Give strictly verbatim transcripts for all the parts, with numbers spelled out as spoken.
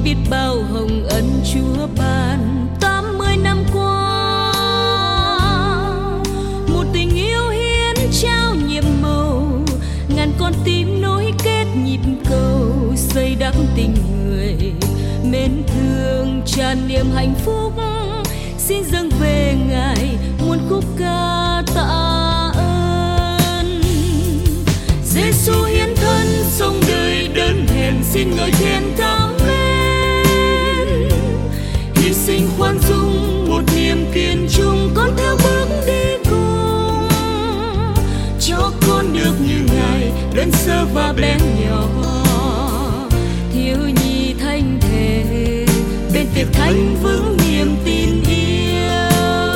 biết bao hồng ân Chúa ban tám mươi năm qua. Một tình yêu hiến trao nhiệm màu, ngàn con tim nối kết nhịp cầu, xây đắp tình người mến thương tràn niềm hạnh phúc. Xin dâng về Ngài muôn khúc ca tạ ơn. Giêsu hiến thân sống đời đơn hèn, xin ngợi khen cảm mến. Hy sinh khoan dung một niềm kiên trung, con theo bước đi cùng. Cho con được như Ngài đơn sơ và bé nhỏ, thiếu nhi thanh thề bên tiệc thánh vững niềm tin yêu.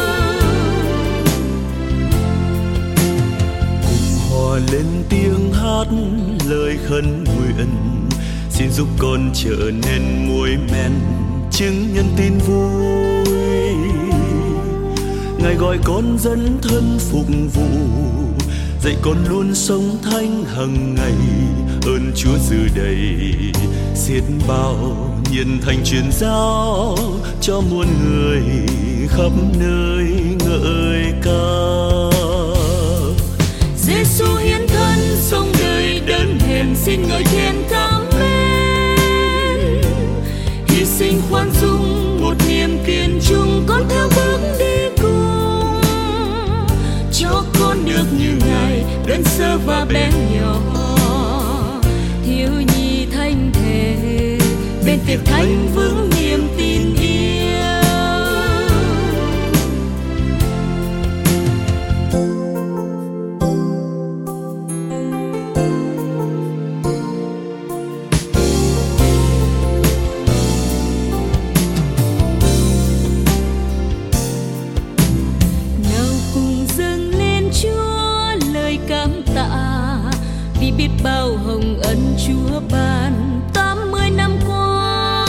Cùng hòa lên tiếng hát lời khấn nguyện, xin giúp con trở nên muối men chứng nhân tin vui. Ngài gọi con dấn thân phục vụ, dạy con luôn sống thánh hằng ngày. Ơn Chúa dư đầy xiết bao, nhân thành truyền giáo cho muôn người khắp nơi ngợi ca. Giêsu hiến thân sống đời đơn hèn, xin ngợi khen cảm mến. Hy sinh khoan dung một niềm kiên trung, con theo bước đi cùng. Cho con được như Ngài đơn sơ và bé nhỏ, thiếu nhi thanh thề bên tiệc thánh vững niềm tin yêu. Nào cùng dâng lên Chúa lời cảm tạ, vì biết bao hồng ân Chúa ban tám mươi năm qua.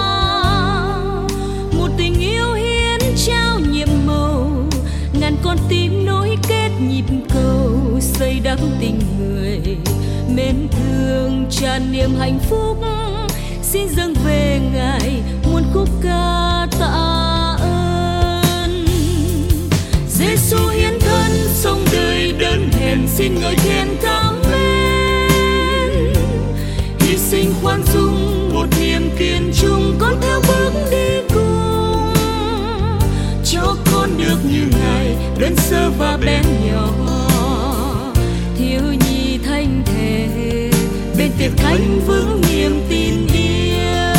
Một tình yêu hiến trao nhiệm màu, ngàn con tim nối kết nhịp cầu, xây đắp tình người mến thương tràn niềm hạnh phúc. Xin dâng về Ngài muôn khúc ca tạ ơn. Giêsu hiến thân sống đời đơn hèn, xin ngợi khen cảm mến. Hy sinh khoan dung một niềm kiên trung, con theo bước đi cùng. Cho con được như Ngài đơn sơ và bé nhỏ, thiếu nhi thanh thề bên tiệc thánh vững niềm tin yêu.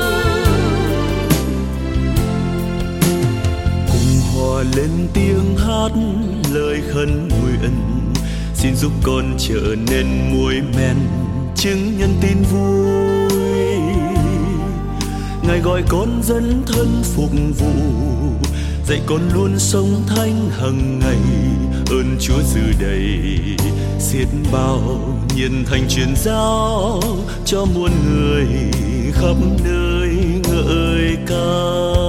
Cùng hòa lên tiếng hát lời khấn nguyện, xin giúp con trở nên muối men chứng nhân tin vui. Ngài gọi con dấn thân phục vụ, dạy con luôn sống thánh hằng ngày. Ơn Chúa dư đầy xiết bao, nhân thành truyền giáo cho muôn người khắp nơi ngợi ca.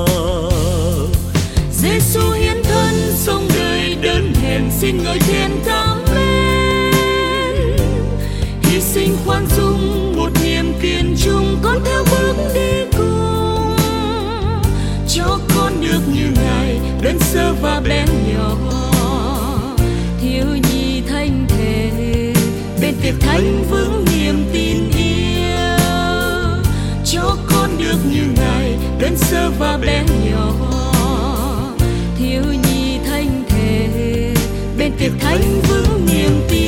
Giêsu hiến thân sống đời đơn hèn, xin ngợi khen cảm mến. Hy sinh khoan dung một niềm kiên trung, con theo bước đi cùng. Cho con được như Ngài đơn sơ và bé nhỏ, thiếu nhi thanh thề bên tiệc thánh vững niềm tin yêu. Cho con được như Ngài đơn sơ và bé nhỏ, thiếu nhi thanh thề bên tiệc thánh vững niềm tin.